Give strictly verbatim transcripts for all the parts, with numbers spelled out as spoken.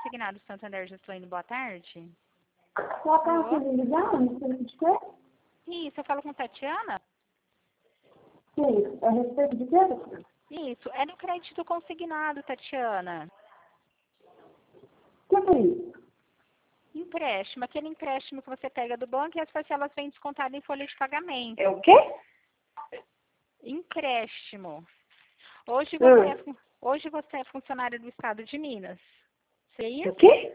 Consignado Santander Juscelino, boa tarde. Boa tarde, ligar, não sei o que quer? Isso, eu falo com Tatiana? Sim, a respeito de quê, doutora? Isso, é no crédito consignado, Tatiana. O que é isso? Empréstimo, aquele empréstimo que você pega do banco e as parcelas vêm descontadas em folha de pagamento. É o quê? Empréstimo. Hoje você, Hum. é, fun- hoje você é funcionário do Estado de Minas. Você é É o isso? quê?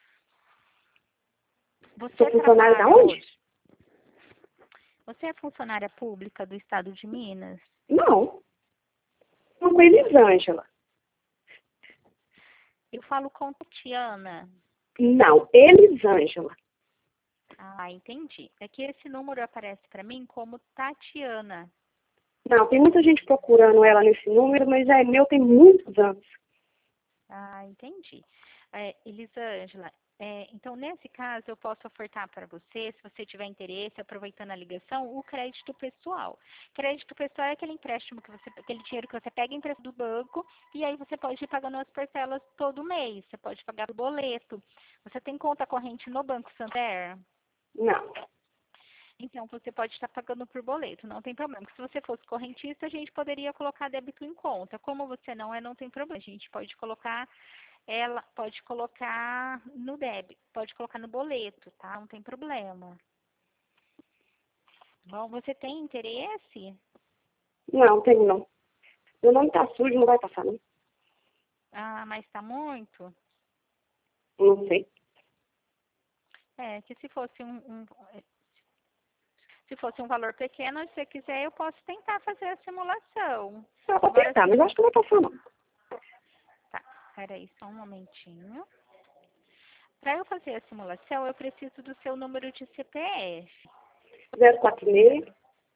Você Sou funcionária da trabalha onde? hoje? Você é funcionária pública do Estado de Minas? Não. Não com Elisângela. Eu falo com Tatiana. Não, Elisângela. Ah, entendi. É que esse número aparece para mim como Tatiana. Não, tem muita gente procurando ela nesse número, mas é meu tem muitos anos. Ah, entendi. É, Elisângela, é, então nesse caso eu posso ofertar para você, se você tiver interesse, aproveitando a ligação, o crédito pessoal. Crédito pessoal é aquele empréstimo que você, aquele dinheiro que você pega empréstimo do banco e aí você pode ir pagando as parcelas todo mês. Você pode pagar o boleto. Você tem conta corrente no Banco Santander? Não. Então, você pode estar pagando por boleto, não tem problema. Se você fosse correntista, a gente poderia colocar débito em conta. Como você não é, não tem problema. A gente pode colocar, ela pode colocar no débito, pode colocar no boleto, tá? Não tem problema. Bom, você tem interesse? Não, tem não. Meu nome tá sujo, não vai passar, não. Ah, mas tá muito? Não sei. É, que se fosse um, um- se fosse um valor pequeno, se você quiser, eu posso tentar fazer a simulação. Eu vou Agora, tentar, se mas for... acho que não vai passar, não. Tá, peraí, só um momentinho. Para eu fazer a simulação, eu preciso do seu número de C P F. zero quatro seis,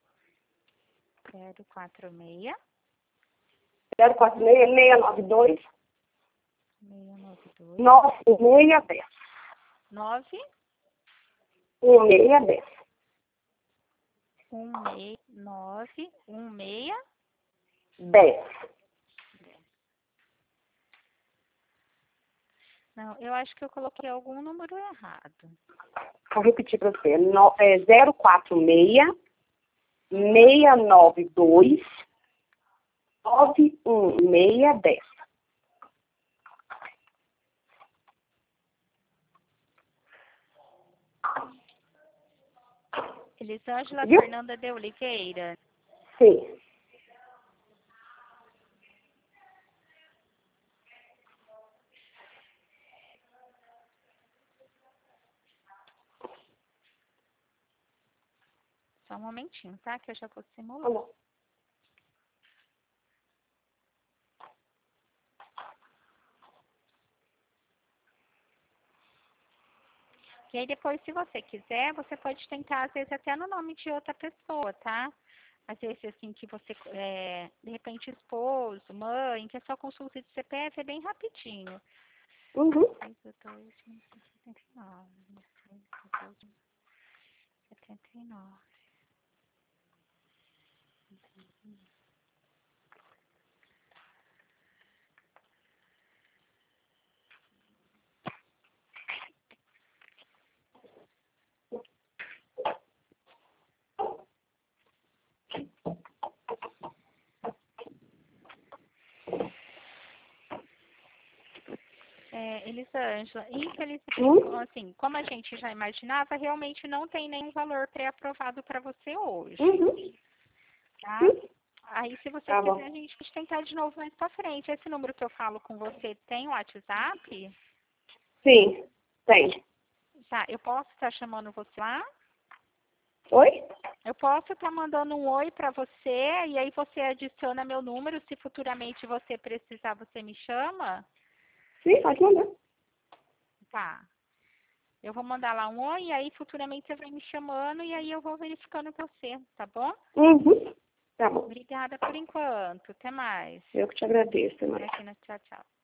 zero quatro seis, zero quatro seis, seis nove dois, seis nove dois, nove seis dez. nove um seis dez. um seis nove um seis. dez. Não, eu acho que eu coloquei algum número errado. Vou repetir para você. No, é zero quatro seis, seis nove dois, nove um seis dez. Elisângela Viu? Fernanda de Oliveira. Sim. Só um momentinho, tá? Que eu já vou Tá simular. bom. E aí depois, se você quiser, você pode tentar, às vezes, até no nome de outra pessoa, tá? Às vezes, assim, que você, é, de repente, esposo, mãe, que é só consulta de C P F, é bem rapidinho. Uhum. setenta e nove, setenta e nove. É, Elisângela, infelizmente, Hum? assim, como a gente já imaginava, realmente não tem nenhum valor pré-aprovado para você hoje, Uhum. tá? Hum? Aí, se você Tá quiser, bom. a gente pode tentar de novo mais para frente. Esse número que eu falo com você tem o WhatsApp? Sim, tem. Tá, eu posso estar chamando você lá? Oi? Eu posso estar mandando um oi para você e aí você adiciona meu número. Se futuramente você precisar, você me chama? Sim, pode mandar. Tá. Eu vou mandar lá um oi e aí futuramente você vai me chamando e aí eu vou verificando com você, tá bom? Uhum. Tá bom. Obrigada por enquanto. Até mais. Eu que te agradeço, Até mas. aqui no tchau, tchau.